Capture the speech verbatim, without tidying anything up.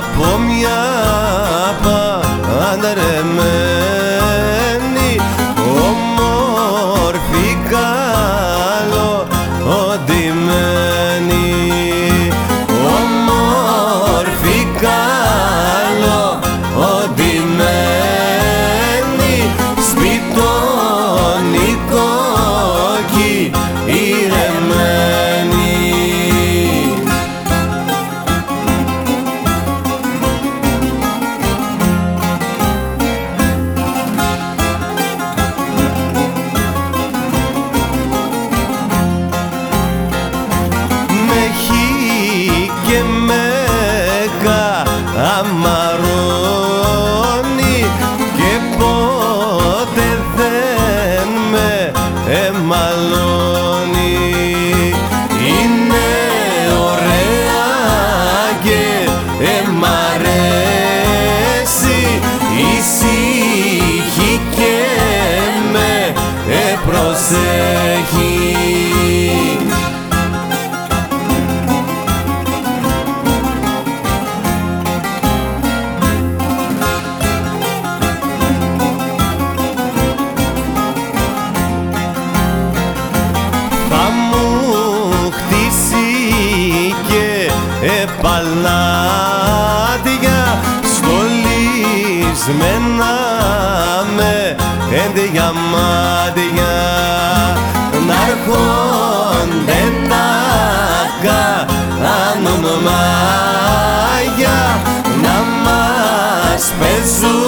από μια παντρεμένη όμορφη καλοοντυμένη, όμορφη καλοοντυμένη, σπιτονικό κι ηρεμένη. Και με καμαρώνει και πότε δεν με εμαλώνει. Είναι ωραία και μ' αρέσει, ησύχη και με προσέχει. Παλάτια στολισμένα με ενδιαμάντια, να'ρχόνται τα κάνουν μάγια, να μας παίζουν